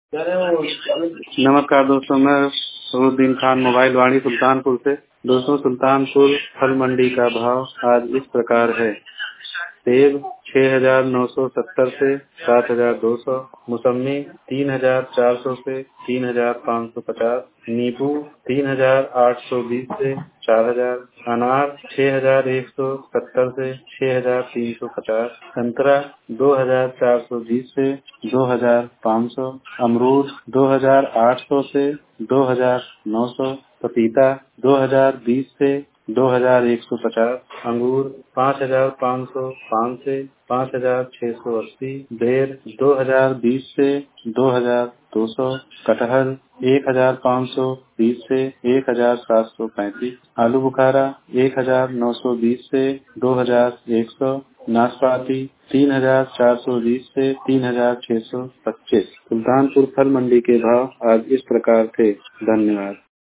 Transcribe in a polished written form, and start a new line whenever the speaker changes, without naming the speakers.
नमस्कार दोस्तों, मैं फरुद्दीन खान, मोबाइल वाणी सुल्तानपुर से। दोस्तों, सुल्तानपुर फल मंडी का भाव आज इस प्रकार है। सेब 6,970 से 7,200, मौसमी 3,400 से 3,550, नींबू 3,820 से 4,000, अनार 6,170 से 6,350, संतरा 2,420 से 2,500, अमरूद 2,800 से 2,900, पपीता 2,020 से 2,150, अंगूर 5,505 से 5,680, बेर 2,020 से 2,200, कटहल 1,520 से 1,735, आलू बुखारा 1,920 से 2,100, नाशपाती 3,420 से 3,625। सुल्तानपुर फल मंडी के भाव आज इस प्रकार थे। धन्यवाद।